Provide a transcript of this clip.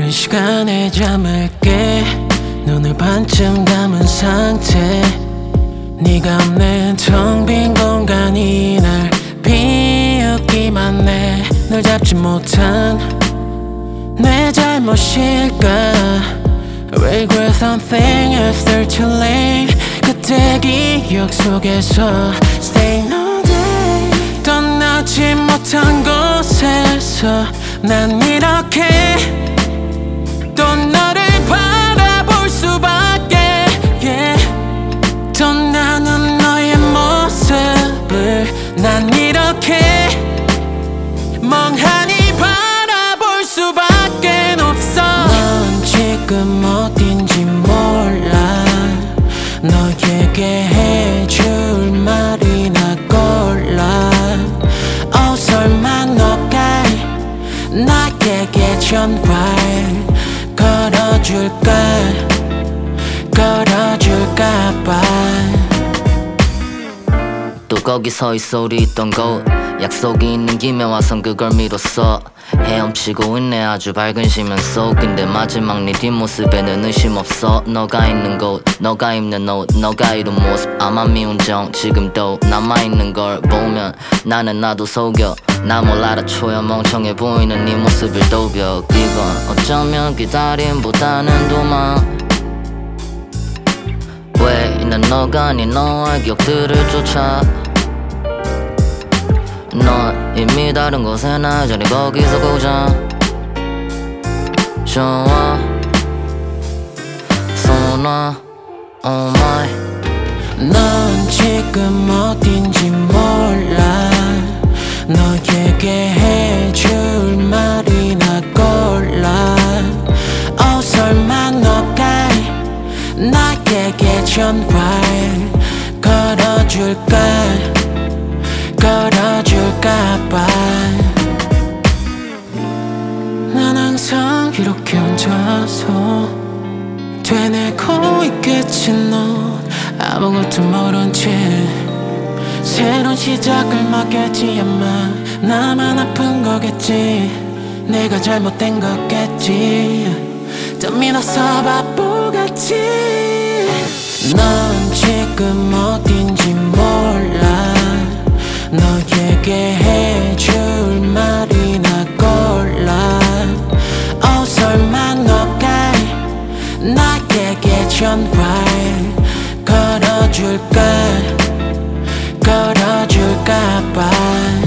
오랜 시간에 잠을 깨 눈을 반쯤 감은 상태 네가 없는 텅 빈 공간이 날 비웃기만 해 널 잡지 못한 내 잘못일까 Regret something after too late 그때 기억 속에서 Stay all day 떠나지 못한 곳에서 난 이렇게 또 너를 바라볼 수밖에 yeah. 떠나는 너의 모습을 난 이렇게 멍하니 바라볼 수밖에 없어 넌 지금 어딘지 몰라 너에게 해줄 말이나 골라 설마 너가 나에게 전화 걸어줄까봐 또 거기 서 있어 우리 있던 곳 약속이 있는 김에 와선 그걸 미뤘어 헤엄치고 있네 아주 밝은 시면 속 근데 마지막 네 뒷모습에는 의심 없어 너가 있는 곳 너가 입는 옷 너가 이룬 모습 아마 미운 정 지금도 남아있는 걸 보면 나는 나도 속여 나 뭘 알아줘야 멍청해 보이는 네 모습을 도벽 이건 어쩌면 기다림보다는 도망 왜 난 너가 아닌 너의 기억들을 쫓아 넌 이미 다른 곳에 나 여전히 거기서 고장 좋아 손아 oh my 넌 지금 어딘지 몰라 너에게 해줄 말이나 골라 설마 너가 나에게 전화 걸어줄까봐 난 항상 이렇게 혼자서 되뇌고 있겠지 넌 아무것도 모른 채 새로운 시작을 막겠지 아마 나만 아픈 거겠지 내가 잘못된 거겠지 더 믿어서 바보같이 넌 지금 어딘지 몰라 너에게 해줄 말이나 골라 설마 너가 나에게 전화 걸어줄까봐